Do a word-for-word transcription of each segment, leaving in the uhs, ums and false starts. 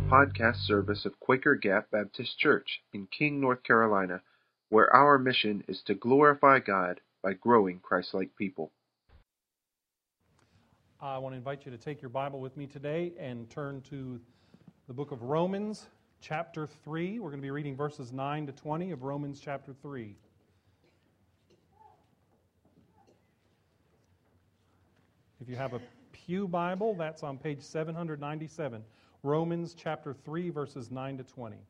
podcast service of Quaker Gap Baptist Church in King, North Carolina, where our mission is to glorify God by growing Christ-like people. I want to invite you to take your Bible with me today and turn to the book of Romans, chapter three. We're going to be reading verses nine to twenty of Romans chapter three. If you have a Pew Bible, that's on page seven ninety-seven. Romans chapter three, verses nine to twenty.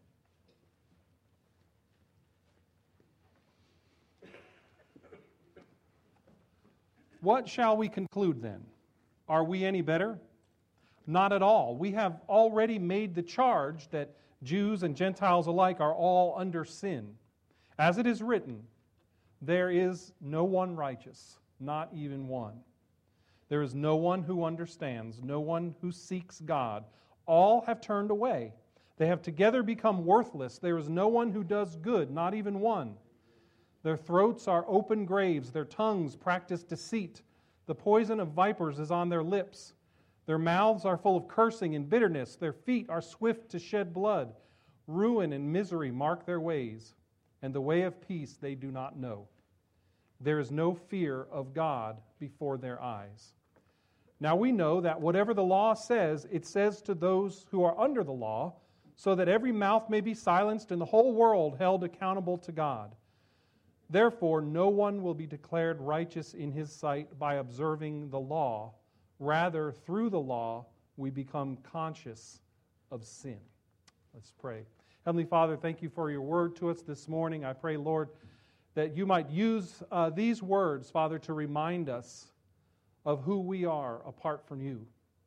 What shall we conclude then? Are we any better? Not at all. We have already made the charge that Jews and Gentiles alike are all under sin. As it is written, there is no one righteous, not even one. There is no one who understands, no one who seeks God. All have turned away. They have together become worthless. There is no one who does good, not even one. Their throats are open graves. Their tongues practice deceit. The poison of vipers is on their lips. Their mouths are full of cursing and bitterness. Their feet are swift to shed blood. Ruin and misery mark their ways, and the way of peace they do not know. There is no fear of God before their eyes. Now we know that whatever the law says, it says to those who are under the law, so that every mouth may be silenced and the whole world held accountable to God. Therefore, no one will be declared righteous in his sight by observing the law. Rather, through the law, we become conscious of sin. Let's pray. Heavenly Father, thank you for your word to us this morning. I pray, Lord, that you might use uh, these words, Father, to remind us of who we are apart from you,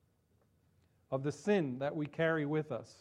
of the sin that we carry with us,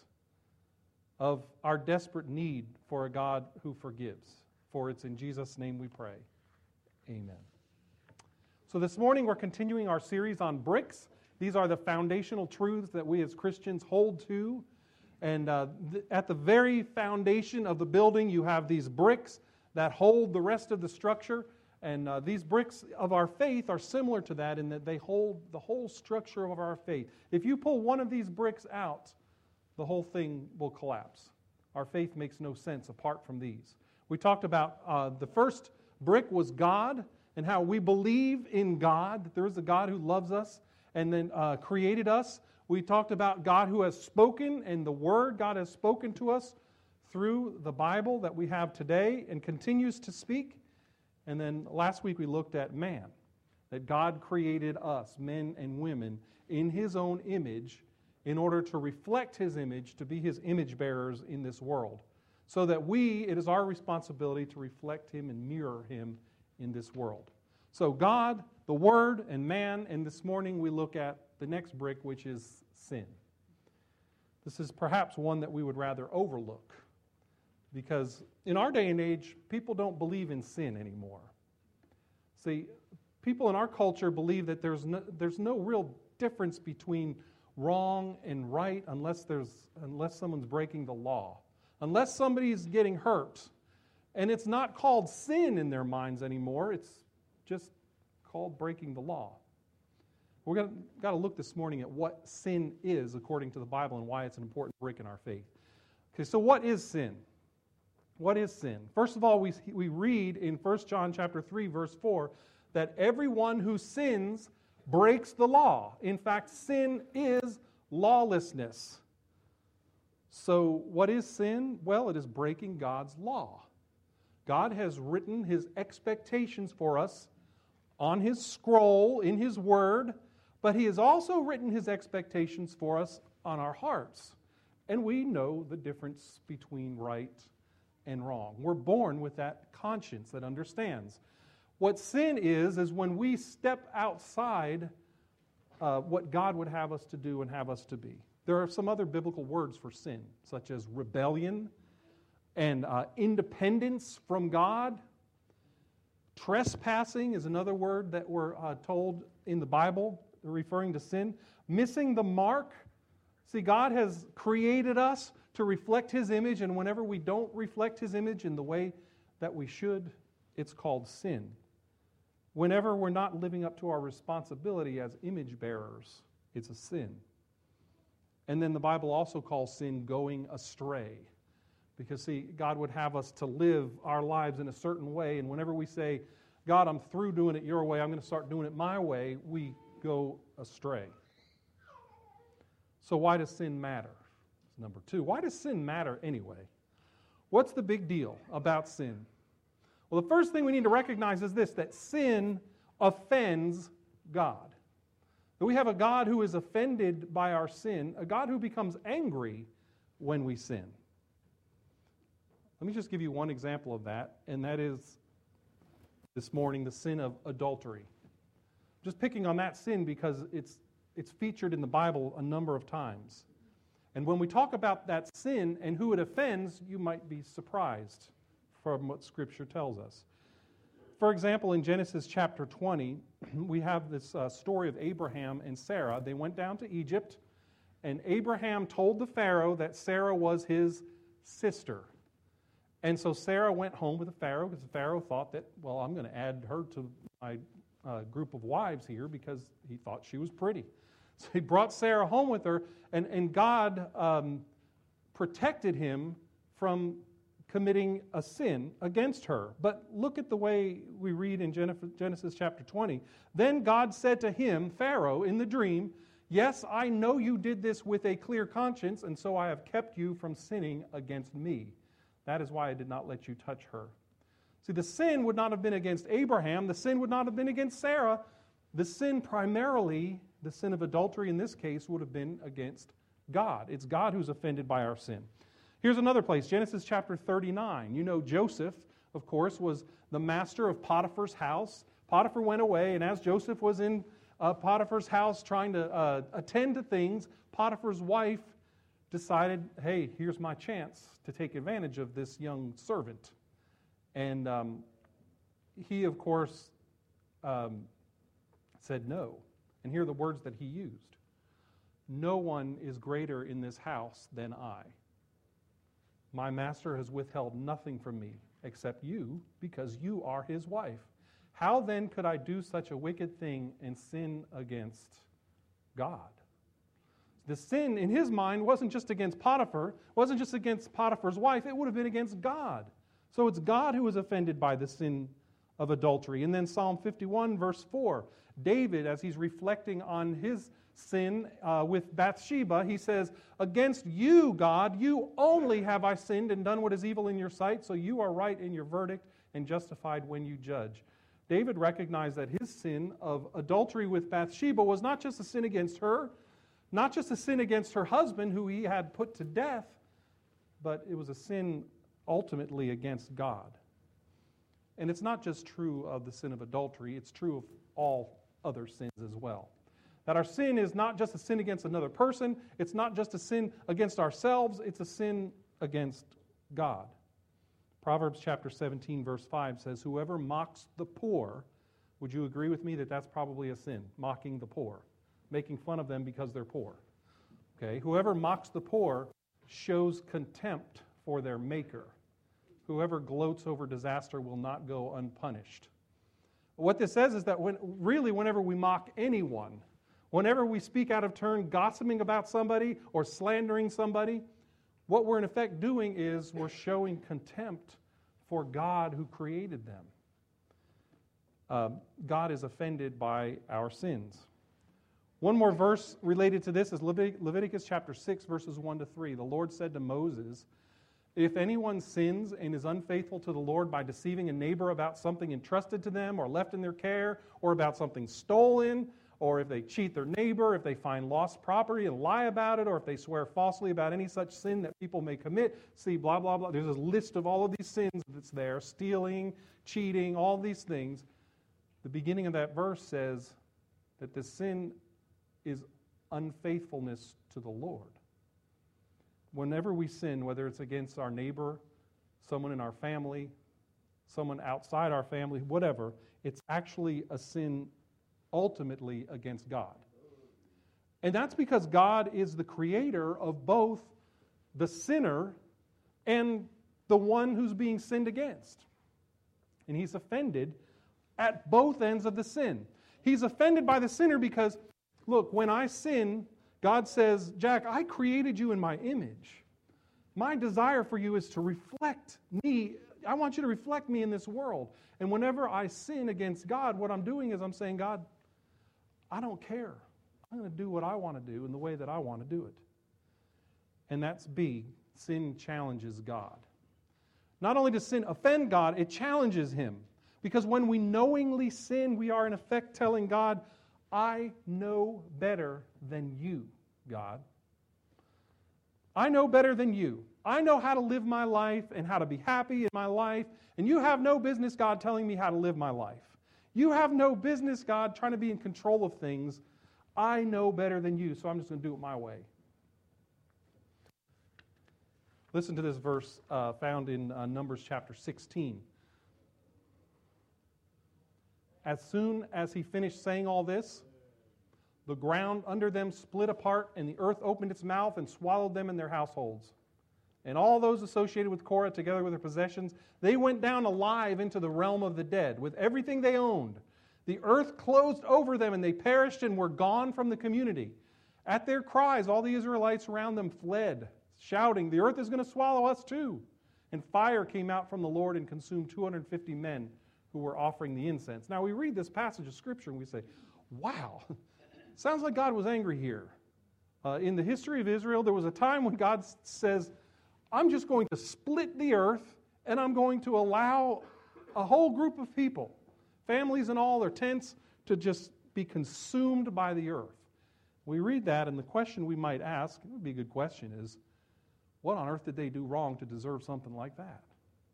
of our desperate need for a God who forgives. For it's in Jesus' name we pray. Amen. So this morning we're continuing our series on bricks. These are the foundational truths that we as Christians hold to. And uh, th- at the very foundation of the building, you have these bricks that hold the rest of the structure. And uh, these bricks of our faith are similar to that in that they hold the whole structure of our faith. If you pull one of these bricks out, the whole thing will collapse. Our faith makes no sense apart from these. We talked about uh, the first brick was God and how we believe in God, that there is a God who loves us and then uh, created us. We talked about God who has spoken and the Word God has spoken to us through the Bible that we have today and continues to speak. And then last week we looked at man, that God created us, men and women, in His own image in order to reflect His image, to be His image bearers in this world. So that we, it is our responsibility to reflect Him and mirror Him in this world. So God, the Word, and man, and this morning we look at the next brick, which is sin. This is perhaps one that we would rather overlook, because in our day and age, people don't believe in sin anymore. See, people in our culture believe that there's no, there's no real difference between wrong and right unless there's unless someone's breaking the law. Unless somebody's getting hurt. And it's not called sin in their minds anymore. It's just called breaking the law. We're going to got to look this morning at what sin is according to the Bible and why it's an important brick in our faith. Okay, so what is sin? What is sin? First of all, we we read in First John chapter three, verse four, that everyone who sins breaks the law. In fact, sin is lawlessness. So what is sin? Well, it is breaking God's law. God has written His expectations for us on His scroll, in His Word, but He has also written His expectations for us on our hearts. And we know the difference between right and wrong. We're born with that conscience that understands. What sin is, is when we step outside uh, what God would have us to do and have us to be. There are some other biblical words for sin, such as rebellion and uh, independence from God. Trespassing is another word that we're uh, told in the Bible, referring to sin. Missing the mark. See, God has created us to reflect His image, and whenever we don't reflect His image in the way that we should, it's called sin. Whenever we're not living up to our responsibility as image bearers, it's a sin. And then the Bible also calls sin going astray. Because, see, God would have us to live our lives in a certain way, and whenever we say, God, I'm through doing it your way, I'm going to start doing it my way, we go astray. So why does sin matter? Number two, why does sin matter anyway? What's the big deal about sin? Well, the first thing we need to recognize is this, that sin offends God. That we have a God who is offended by our sin, a God who becomes angry when we sin. Let me just give you one example of that, and that is this morning, the sin of adultery. Just picking on that sin because it's it's featured in the Bible a number of times. And when we talk about that sin and who it offends, you might be surprised from what Scripture tells us. For example, in Genesis chapter twenty, we have this uh, story of Abraham and Sarah. They went down to Egypt, and Abraham told the Pharaoh that Sarah was his sister. And so Sarah went home with the Pharaoh because the Pharaoh thought that, well, I'm going to add her to my uh, group of wives here because he thought she was pretty. So he brought Sarah home with her, and, and God um, protected him from committing a sin against her. But look at the way we read in Genesis chapter twenty. Then God said to him, Pharaoh, in the dream, yes, I know you did this with a clear conscience, and so I have kept you from sinning against me. That is why I did not let you touch her. See, the sin would not have been against Abraham. The sin would not have been against Sarah. The sin primarily, the sin of adultery in this case, would have been against God. It's God who's offended by our sin. Here's another place, Genesis chapter thirty-nine. You know Joseph, of course, was the master of Potiphar's house. Potiphar went away, and as Joseph was in uh, Potiphar's house trying to uh, attend to things, Potiphar's wife decided, hey, here's my chance to take advantage of this young servant. And um, he, of course, um, said no. And here are the words that he used. No one is greater in this house than I. My master has withheld nothing from me except you, because you are his wife. How then could I do such a wicked thing and sin against God? The sin in his mind wasn't just against Potiphar, wasn't just against Potiphar's wife, it would have been against God. So it's God who was offended by the sin of adultery. And then Psalm fifty-one, verse four, David, as he's reflecting on his sin uh, with Bathsheba, he says, against you, God, you only have I sinned and done what is evil in your sight, so you are right in your verdict and justified when you judge. David recognized that his sin of adultery with Bathsheba was not just a sin against her, not just a sin against her husband, who he had put to death, but it was a sin ultimately against God. And it's not just true of the sin of adultery, it's true of all other sins as well. That our sin is not just a sin against another person, it's not just a sin against ourselves, it's a sin against God. Proverbs chapter seventeen, verse five says, whoever mocks the poor, would you agree with me that that's probably a sin, mocking the poor? Making fun of them because they're poor. Okay, whoever mocks the poor shows contempt for their maker. Whoever gloats over disaster will not go unpunished. What this says is that when, really whenever we mock anyone, whenever we speak out of turn, gossiping about somebody or slandering somebody, what we're in effect doing is we're showing contempt for God who created them. Uh, God is offended by our sins. One more verse related to this is Leviticus chapter six, verses one to three. The Lord said to Moses, if anyone sins and is unfaithful to the Lord by deceiving a neighbor about something entrusted to them or left in their care, or about something stolen, or if they cheat their neighbor, if they find lost property and lie about it, or if they swear falsely about any such sin that people may commit, see, blah, blah, blah. There's a list of all of these sins that's there, stealing, cheating, all these things. The beginning of that verse says that the sin is unfaithfulness to the Lord. Whenever we sin, whether it's against our neighbor, someone in our family, someone outside our family, whatever, it's actually a sin ultimately against God. And that's because God is the creator of both the sinner and the one who's being sinned against. And he's offended at both ends of the sin. He's offended by the sinner because, look, when I sin, God says, Jack, I created you in my image. My desire for you is to reflect me. I want you to reflect me in this world. And whenever I sin against God, what I'm doing is I'm saying, God, I don't care. I'm going to do what I want to do in the way that I want to do it. And that's B. Sin challenges God. Not only does sin offend God, it challenges Him. Because when we knowingly sin, we are in effect telling God, I know better than you, God. I know better than you. I know how to live my life and how to be happy in my life, and you have no business, God, telling me how to live my life. You have no business, God, trying to be in control of things. I know better than you, so I'm just going to do it my way. Listen to this verse uh, found in uh, Numbers chapter sixteen. As soon as he finished saying all this, the ground under them split apart, and the earth opened its mouth and swallowed them and their households. And all those associated with Korah, together with their possessions, they went down alive into the realm of the dead, with everything they owned. The earth closed over them, and they perished and were gone from the community. At their cries, all the Israelites around them fled, shouting, the earth is going to swallow us too. And fire came out from the Lord and consumed two hundred fifty men who were offering the incense. Now we read this passage of Scripture and we say, wow, sounds like God was angry here. Uh, in the history of Israel, there was a time when God says, I'm just going to split the earth and I'm going to allow a whole group of people, families and all, their tents, to just be consumed by the earth. We read that, and the question we might ask, it would be a good question, is, what on earth did they do wrong to deserve something like that?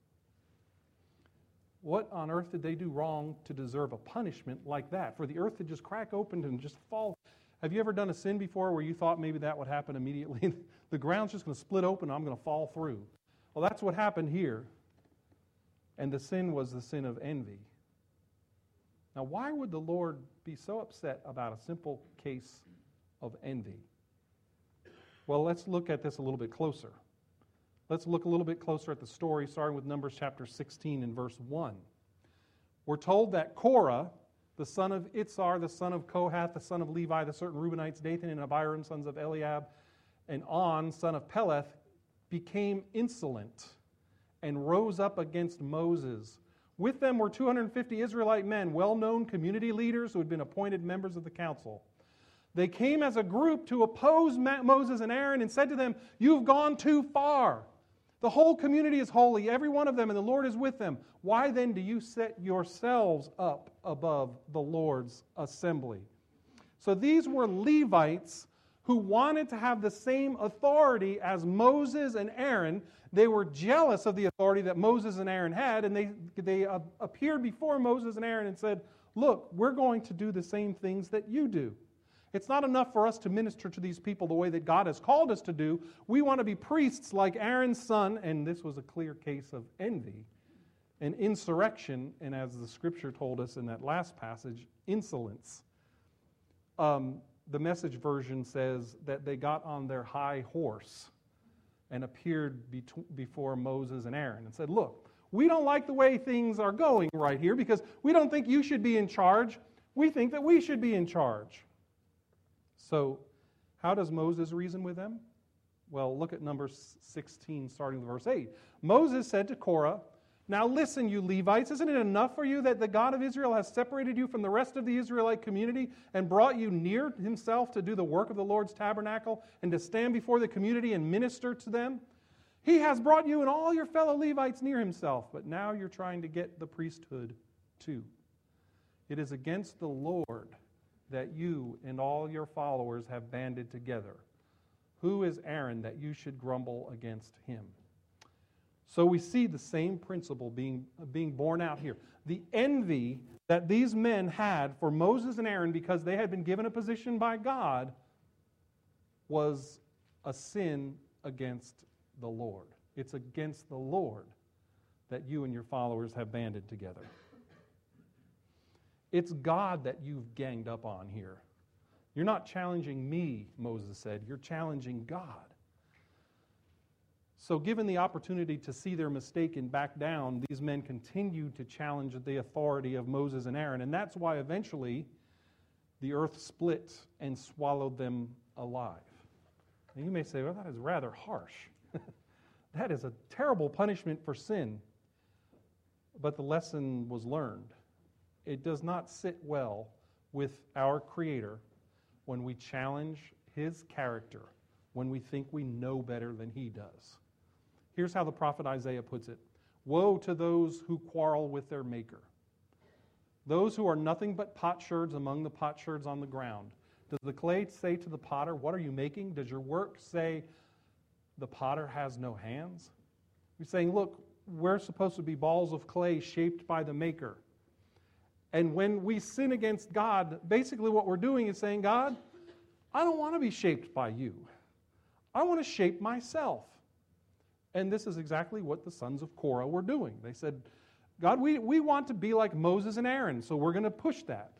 What on earth did they do wrong to deserve a punishment like that? For the earth to just crack open and just fall. Have you ever done a sin before where you thought maybe that would happen immediately? The ground's just going to split open and I'm going to fall through. Well, that's what happened here. And the sin was the sin of envy. Now, why would the Lord be so upset about a simple case of envy? Well, let's look at this a little bit closer. Let's look a little bit closer at the story, starting with Numbers chapter sixteen and verse one. We're told that Korah, the son of Itzar, the son of Kohath, the son of Levi, the certain Reubenites, Dathan and Abiram, sons of Eliab, and On, son of Peleth, became insolent and rose up against Moses. With them were two hundred fifty Israelite men, well-known community leaders who had been appointed members of the council. They came as a group to oppose Moses and Aaron and said to them, you've gone too far. The whole community is holy, every one of them, and the Lord is with them. Why then do you set yourselves up above the Lord's assembly? So these were Levites who wanted to have the same authority as Moses and Aaron. They were jealous of the authority that Moses and Aaron had, and they, they uh, appeared before Moses and Aaron and said, look, we're going to do the same things that you do. It's not enough for us to minister to these people the way that God has called us to do. We want to be priests like Aaron's son, and this was a clear case of envy and insurrection, and as the Scripture told us in that last passage, insolence. Um, the Message version says that they got on their high horse and appeared be- before Moses and Aaron and said, look, we don't like the way things are going right here because we don't think you should be in charge. We think that we should be in charge. So, how does Moses reason with them? Well, look at Numbers sixteen, starting with verse eight. Moses said to Korah, now listen, you Levites, isn't it enough for you that the God of Israel has separated you from the rest of the Israelite community and brought you near himself to do the work of the Lord's tabernacle and to stand before the community and minister to them? He has brought you and all your fellow Levites near himself, but now you're trying to get the priesthood too. It is against the Lord that you and all your followers have banded together. Who is Aaron that you should grumble against him? So we see the same principle being, being borne out here. The envy that these men had for Moses and Aaron because they had been given a position by God was a sin against the Lord. It's against the Lord that you and your followers have banded together. It's God that you've ganged up on here. You're not challenging me, Moses said. You're challenging God. So given the opportunity to see their mistake and back down, these men continued to challenge the authority of Moses and Aaron. And that's why eventually the earth split and swallowed them alive. And you may say, well, that is rather harsh. That is a terrible punishment for sin. But the lesson was learned. It does not sit well with our Creator when we challenge His character, when we think we know better than He does. Here's how the prophet Isaiah puts it. Woe to those who quarrel with their Maker. Those who are nothing but potsherds among the potsherds on the ground. Does the clay say to the potter, what are you making? Does your work say the potter has no hands? You're saying, look, we're supposed to be balls of clay shaped by the Maker. And when we sin against God, basically what we're doing is saying, God, I don't want to be shaped by you. I want to shape myself. And this is exactly what the sons of Korah were doing. They said, God, we, we want to be like Moses and Aaron, so we're going to push that.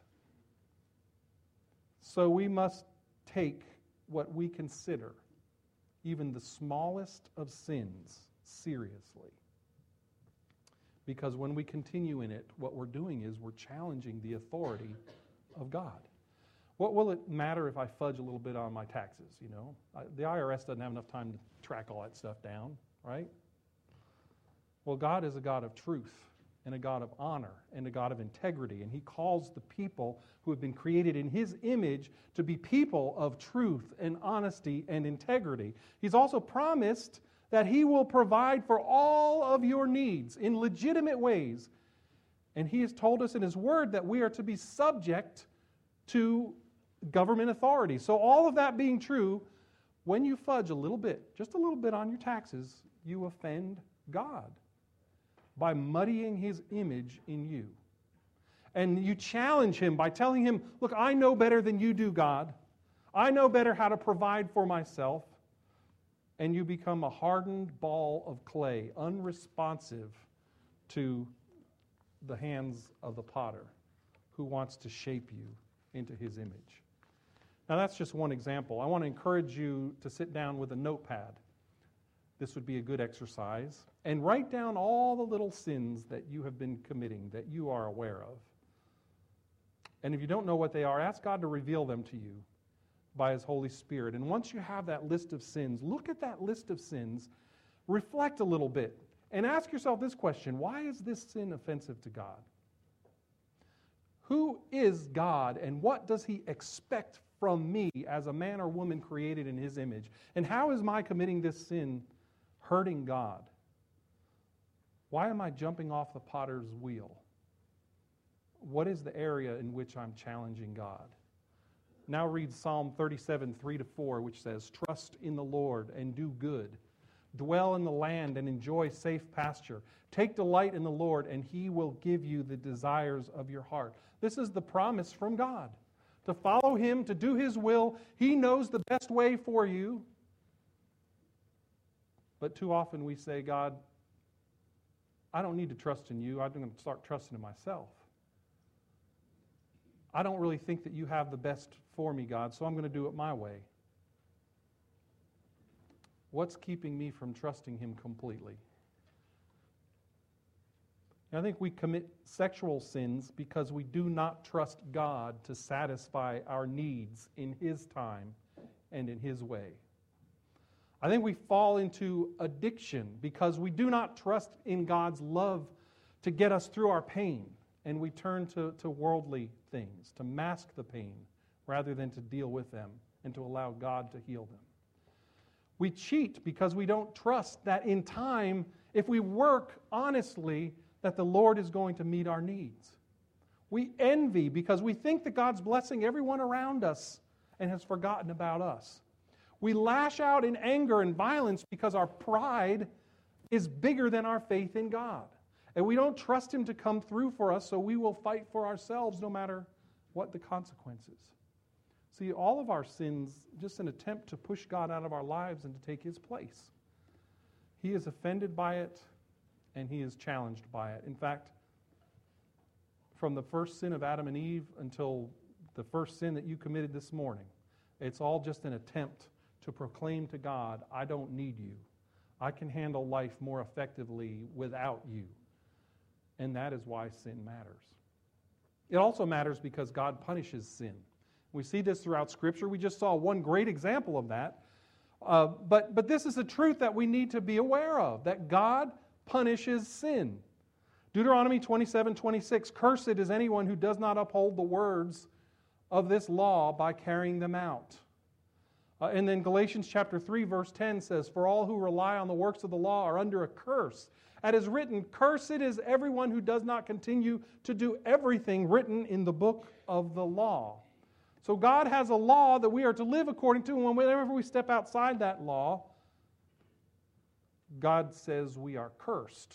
So we must take what we consider even the smallest of sins seriously. Because when we continue in it, what we're doing is we're challenging the authority of God. What will it matter if I fudge a little bit on my taxes, you know? I, the I R S doesn't have enough time to track all that stuff down, right? Well, God is a God of truth and a God of honor and a God of integrity, and He calls the people who have been created in His image to be people of truth and honesty and integrity. He's also promised that He will provide for all of your needs in legitimate ways. And He has told us in His Word that we are to be subject to government authority. So all of that being true, when you fudge a little bit, just a little bit on your taxes, you offend God by muddying His image in you. And you challenge Him by telling Him, look, I know better than you do, God. I know better how to provide for myself. And you become a hardened ball of clay, unresponsive to the hands of the potter who wants to shape you into his image. Now that's just one example. I want to encourage you to sit down with a notepad. This would be a good exercise. And write down all the little sins that you have been committing, that you are aware of. And if you don't know what they are, ask God to reveal them to you by His Holy Spirit. And once you have that list of sins, look at that list of sins, reflect a little bit, and ask yourself this question: why is this sin offensive to God? Who is God, and what does He expect from me as a man or woman created in His image? And how is my committing this sin hurting God? Why am I jumping off the potter's wheel? What is the area in which I'm challenging God? Now read Psalm thirty-seven, three to four, which says, "Trust in the Lord and do good. Dwell in the land and enjoy safe pasture. Take delight in the Lord, and He will give you the desires of your heart." This is the promise from God. To follow Him, to do His will. He knows the best way for you. But too often we say, God, I don't need to trust in you. I'm going to start trusting in myself. I don't really think that you have the best for me, God, so I'm going to do it my way. What's keeping me from trusting Him completely? I think we commit sexual sins because we do not trust God to satisfy our needs in His time and in His way. I think we fall into addiction because we do not trust in God's love to get us through our pain, and we turn to, to worldly things, to mask the pain rather than to deal with them and to allow God to heal them. We cheat because we don't trust that in time, if we work honestly, that the Lord is going to meet our needs. We envy because we think that God's blessing everyone around us and has forgotten about us. We lash out in anger and violence because our pride is bigger than our faith in God. And we don't trust Him to come through for us, so we will fight for ourselves no matter what the consequences. See, all of our sins, just an attempt to push God out of our lives and to take His place. He is offended by it, and He is challenged by it. In fact, from the first sin of Adam and Eve until the first sin that you committed this morning, it's all just an attempt to proclaim to God, I don't need you. I can handle life more effectively without you. And that is why sin matters. It also matters because God punishes sin. We see this throughout Scripture. We just saw one great example of that. Uh, but, but this is a truth that we need to be aware of, that God punishes sin. Deuteronomy twenty-seven twenty-six, cursed is anyone who does not uphold the words of this law by carrying them out. Uh, and then Galatians chapter three verse ten says, for all who rely on the works of the law are under a curse. As is written, cursed is everyone who does not continue to do everything written in the book of the law. So God has a law that we are to live according to, and whenever we step outside that law, God says we are cursed.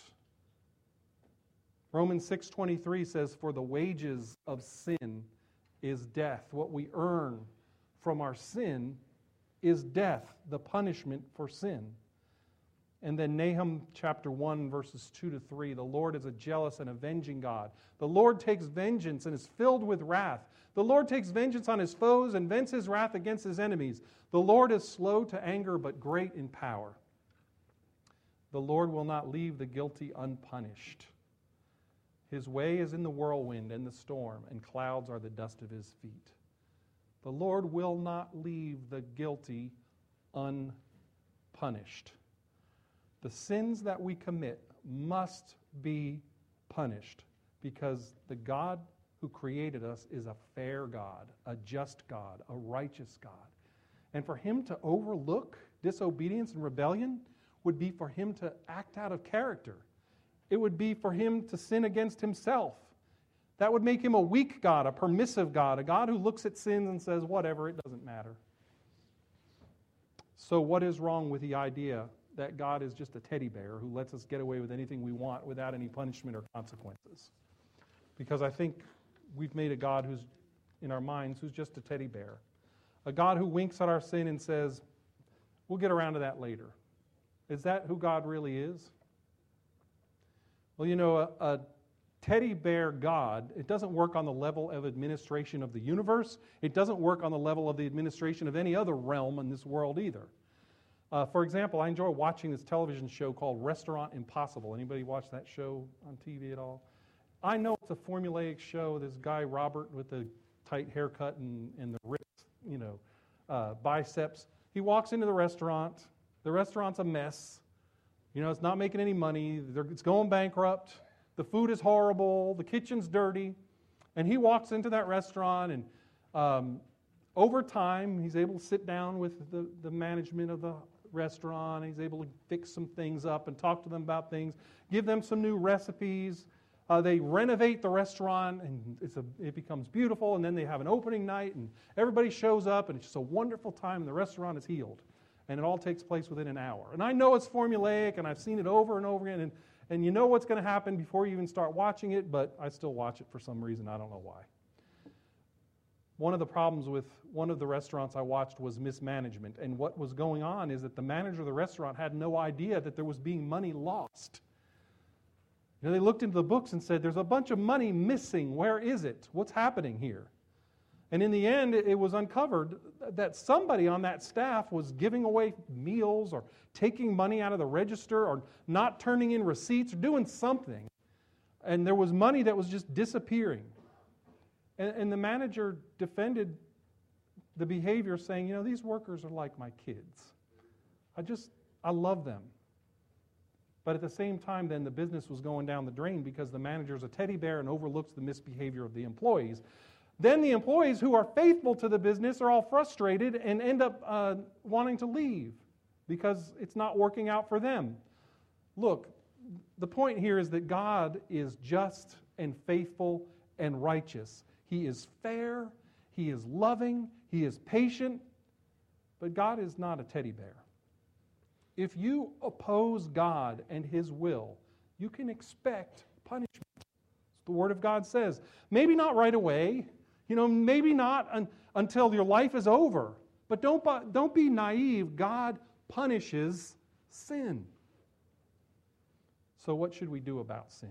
Romans six twenty-three says, for the wages of sin is death. What we earn from our sin is death, the punishment for sin. And then Nahum chapter one, verses two to three, the Lord is a jealous and avenging God. The Lord takes vengeance and is filled with wrath. The Lord takes vengeance on his foes and vents his wrath against his enemies. The Lord is slow to anger, but great in power. The Lord will not leave the guilty unpunished. His way is in the whirlwind and the storm, and clouds are the dust of his feet. The Lord will not leave the guilty unpunished. The sins that we commit must be punished because the God who created us is a fair God, a just God, a righteous God. And for him to overlook disobedience and rebellion would be for him to act out of character. It would be for him to sin against himself. That would make him a weak God, a permissive God, a God who looks at sins and says, whatever, it doesn't matter. So what is wrong with the idea that God is just a teddy bear who lets us get away with anything we want without any punishment or consequences? Because I think we've made a God who's, in our minds, who's just a teddy bear. A God who winks at our sin and says, we'll get around to that later. Is that who God really is? Well, you know, a, a teddy bear God, it doesn't work on the level of administration of the universe. It doesn't work on the level of the administration of any other realm in this world either. Uh, for example, I enjoy watching this television show called Restaurant Impossible. Anybody watch that show on T V at all? I know it's a formulaic show. This guy, Robert, with the tight haircut and, and the ripped, you know, uh, biceps. He walks into the restaurant. The restaurant's a mess. You know, it's not making any money. They're, it's going bankrupt. The food is horrible. The kitchen's dirty. And he walks into that restaurant, and um, over time, he's able to sit down with the, the management of the restaurant. He's able to fix some things up and talk to them about things, give them some new recipes. Uh, they renovate the restaurant, and it's a, it becomes beautiful, and then they have an opening night, and everybody shows up, and it's just a wonderful time, and the restaurant is healed. And it all takes place within an hour. And I know it's formulaic, and I've seen it over and over again, and, and you know what's going to happen before you even start watching it, but I still watch it for some reason. I don't know why. One of the problems with one of the restaurants I watched was mismanagement. And what was going on is that the manager of the restaurant had no idea that there was being money lost. You know, they looked into the books and said, there's a bunch of money missing. Where is it? What's happening here? And in the end, it was uncovered that somebody on that staff was giving away meals or taking money out of the register or not turning in receipts or doing something. And there was money that was just disappearing. And, and the manager defended the behavior, saying, you know, these workers are like my kids. I just, I love them. But at the same time, then the business was going down the drain because the manager's a teddy bear and overlooks the misbehavior of the employees. Then the employees who are faithful to the business are all frustrated and end up uh, wanting to leave because it's not working out for them. Look, the point here is that God is just and faithful and righteous. He is fair, He is loving, He is patient, but God is not a teddy bear. If you oppose God and His will, you can expect punishment. The Word of God says. Maybe not right away, you know, maybe not un- until your life is over. But don't, don't be naive. God punishes sin. So what should we do about sin?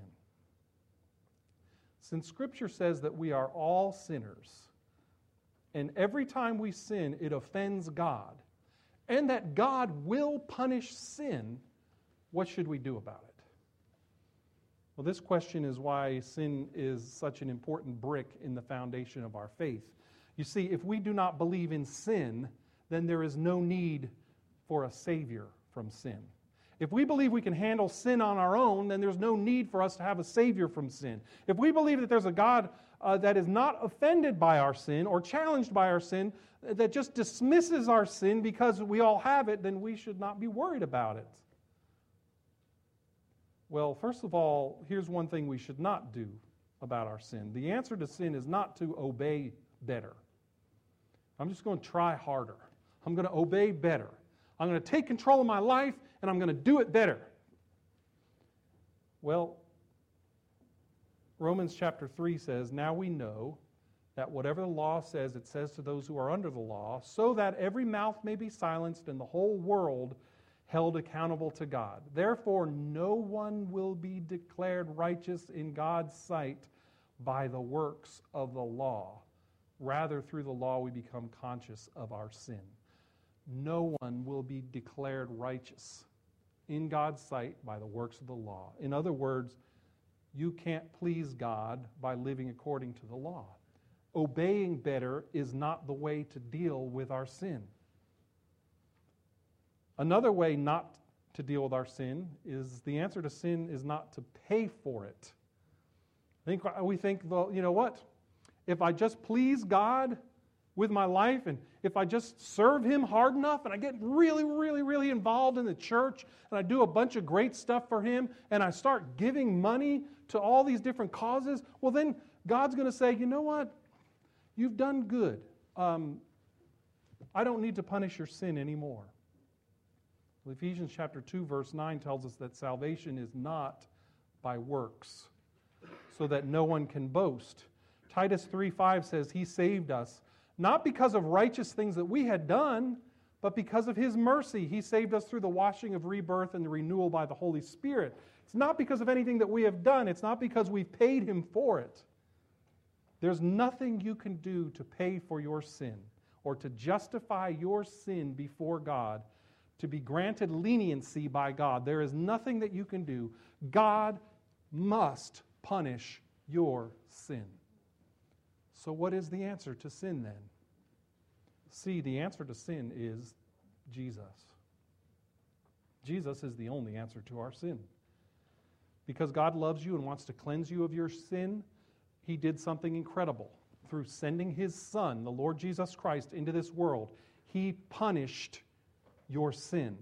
Since Scripture says that we are all sinners, and every time we sin, it offends God, and that God will punish sin, what should we do about it? Well, this question is why sin is such an important brick in the foundation of our faith. You see, if we do not believe in sin, then there is no need for a Savior from sin. If we believe we can handle sin on our own, then there's no need for us to have a Savior from sin. If we believe that there's a God uh, that is not offended by our sin or challenged by our sin, that just dismisses our sin because we all have it, then we should not be worried about it. Well, first of all, here's one thing we should not do about our sin. The answer to sin is not to obey better. I'm just going to try harder. I'm going to obey better. I'm going to take control of my life, and I'm going to do it better. Well, Romans chapter three says, now we know that whatever the law says, it says to those who are under the law, so that every mouth may be silenced and the whole world held accountable to God. Therefore, no one will be declared righteous in God's sight by the works of the law. Rather, through the law, we become conscious of our sin. No one will be declared righteous in God's sight by the works of the law. In other words, you can't please God by living according to the law. Obeying better is not the way to deal with our sin. Another way not to deal with our sin is the answer to sin is not to pay for it. I think we think, well, you know what? If I just please God with my life, and if I just serve Him hard enough, and I get really, really, really involved in the church, and I do a bunch of great stuff for Him, and I start giving money to all these different causes, well then God's going to say, you know what? You've done good. Um, I don't need to punish your sin anymore. Well, Ephesians chapter two, verse nine tells us that salvation is not by works, so that no one can boast. Titus three five says He saved us, not because of righteous things that we had done, but because of His mercy. He saved us through the washing of rebirth and the renewal by the Holy Spirit. It's not because of anything that we have done. It's not because we've paid Him for it. There's nothing you can do to pay for your sin or to justify your sin before God, to be granted leniency by God. There is nothing that you can do. God must punish your sin. So what is the answer to sin then? See, the answer to sin is Jesus. Jesus is the only answer to our sin. Because God loves you and wants to cleanse you of your sin, He did something incredible. Through sending His Son, the Lord Jesus Christ, into this world, He punished your sin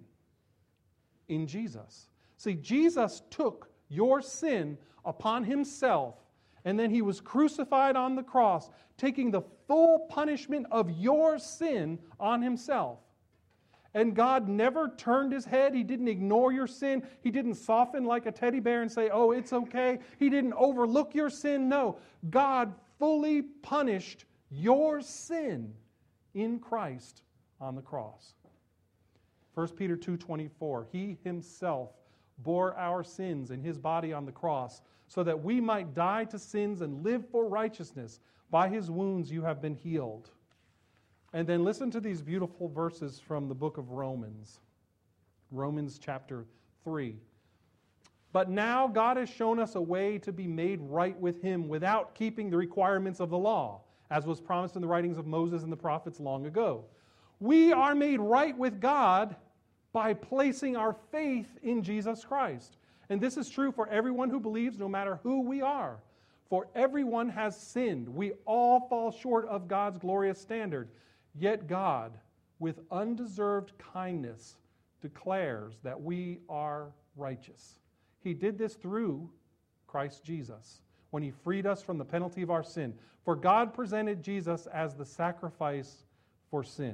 in Jesus. See, Jesus took your sin upon Himself, and then He was crucified on the cross, taking the full punishment of your sin on Himself. And God never turned His head. He didn't ignore your sin. He didn't soften like a teddy bear and say, oh, it's okay. He didn't overlook your sin. No, God fully punished your sin in Christ on the cross. First Peter two twenty-four, He Himself bore our sins in His body on the cross, so that we might die to sins and live for righteousness. By His wounds you have been healed. And then listen to these beautiful verses from the book of Romans. Romans chapter three. But now God has shown us a way to be made right with Him without keeping the requirements of the law, as was promised in the writings of Moses and the prophets long ago. We are made right with God by placing our faith in Jesus Christ. And this is true for everyone who believes, no matter who we are. For everyone has sinned. We all fall short of God's glorious standard. Yet God, with undeserved kindness, declares that we are righteous. He did this through Christ Jesus, when He freed us from the penalty of our sin. For God presented Jesus as the sacrifice for sin.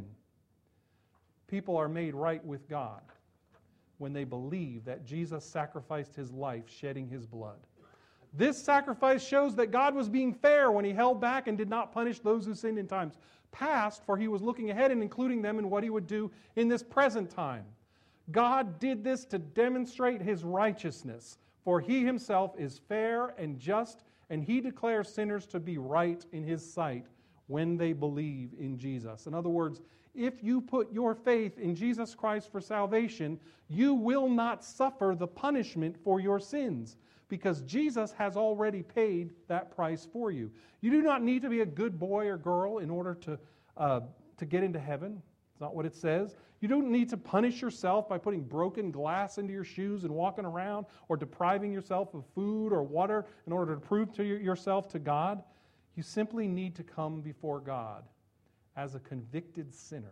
People are made right with God when they believe that Jesus sacrificed His life, shedding His blood. This sacrifice shows that God was being fair when He held back and did not punish those who sinned in times past, for He was looking ahead and including them in what He would do in this present time. God did this to demonstrate His righteousness, for He Himself is fair and just, and He declares sinners to be right in His sight when they believe in Jesus. In other words, if you put your faith in Jesus Christ for salvation, you will not suffer the punishment for your sins, because Jesus has already paid that price for you. You do not need to be a good boy or girl in order to, uh, to get into heaven. It's not what it says. You don't need to punish yourself by putting broken glass into your shoes and walking around or depriving yourself of food or water in order to prove to yourself to God. You simply need to come before God as a convicted sinner.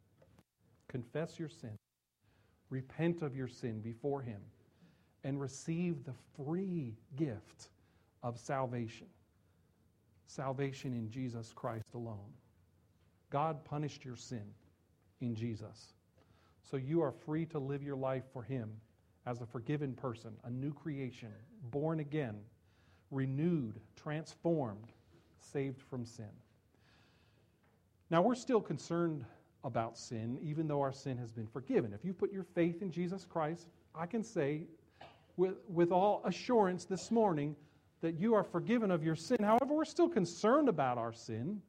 Confess your sin. Repent of your sin before Him and receive the free gift of salvation. Salvation in Jesus Christ alone. God punished your sin in Jesus. So you are free to live your life for Him as a forgiven person, a new creation, born again, renewed, transformed, saved from sin. Now we're still concerned about sin, even though our sin has been forgiven. If you put your faith in Jesus Christ, I can say with, with all assurance this morning that you are forgiven of your sin. However, we're still concerned about our sin.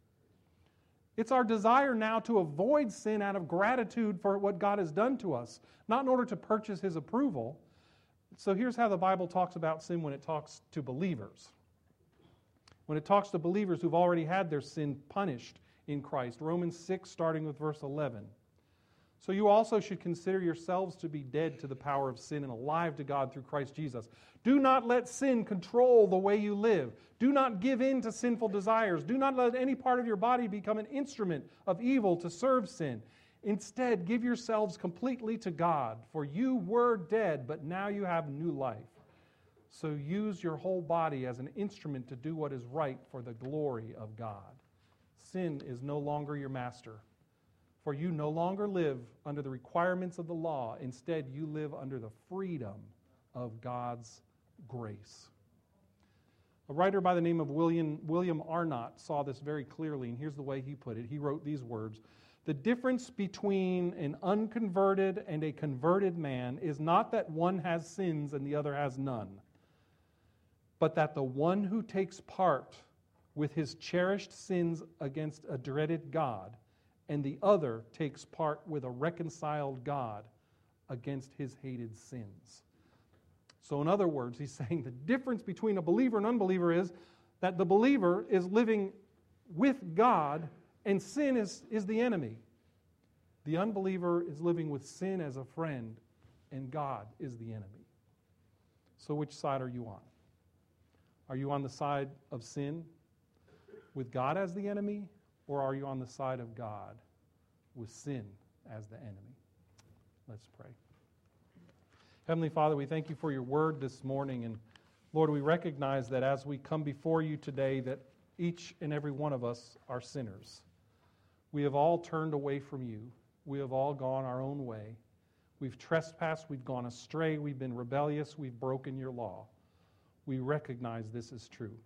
It's our desire now to avoid sin out of gratitude for what God has done to us, not in order to purchase His approval. So here's how the Bible talks about sin when it talks to believers. When it talks to believers who've already had their sin punished in Christ. Romans six, starting with verse eleven. So you also should consider yourselves to be dead to the power of sin and alive to God through Christ Jesus. Do not let sin control the way you live. Do not give in to sinful desires. Do not let any part of your body become an instrument of evil to serve sin. Instead, give yourselves completely to God, for you were dead, but now you have new life. So use your whole body as an instrument to do what is right for the glory of God. Sin is no longer your master. For you no longer live under the requirements of the law. Instead, you live under the freedom of God's grace. A writer by the name of William, William Arnott saw this very clearly, and here's the way he put it. He wrote these words: "The difference between an unconverted and a converted man is not that one has sins and the other has none, but that the one who takes part with his cherished sins against a dreaded God, and the other takes part with a reconciled God against his hated sins." So in other words, he's saying the difference between a believer and unbeliever is that the believer is living with God and sin is, is the enemy. The unbeliever is living with sin as a friend and God is the enemy. So which side are you on? Are you on the side of sin with God as the enemy, or are you on the side of God with sin as the enemy? Let's pray. Heavenly Father, we thank you for your word this morning. And Lord, we recognize that as we come before you today, that each and every one of us are sinners. We have all turned away from you. We have all gone our own way. We've trespassed, we've gone astray, we've been rebellious, we've broken your law. We recognize this is true.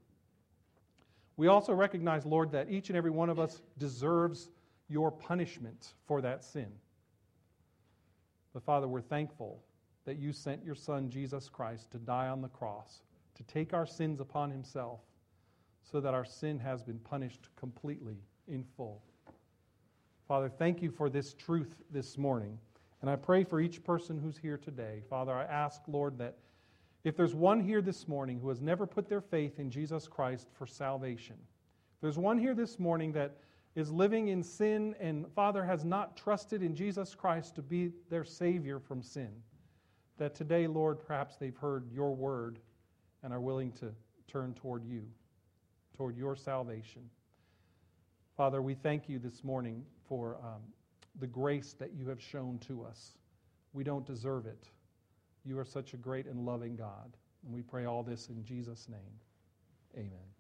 We also recognize, Lord, that each and every one of us deserves your punishment for that sin. But Father, we're thankful that you sent your Son, Jesus Christ, to die on the cross, to take our sins upon himself, so that our sin has been punished completely in full. Father, thank you for this truth this morning. And I pray for each person who's here today. Father, I ask, Lord, that if there's one here this morning who has never put their faith in Jesus Christ for salvation, if there's one here this morning that is living in sin and, Father, has not trusted in Jesus Christ to be their Savior from sin, that today, Lord, perhaps they've heard your word and are willing to turn toward you, toward your salvation. Father, we thank you this morning for um, the grace that you have shown to us. We don't deserve it. You are such a great and loving God. And we pray all this in Jesus' name. Amen.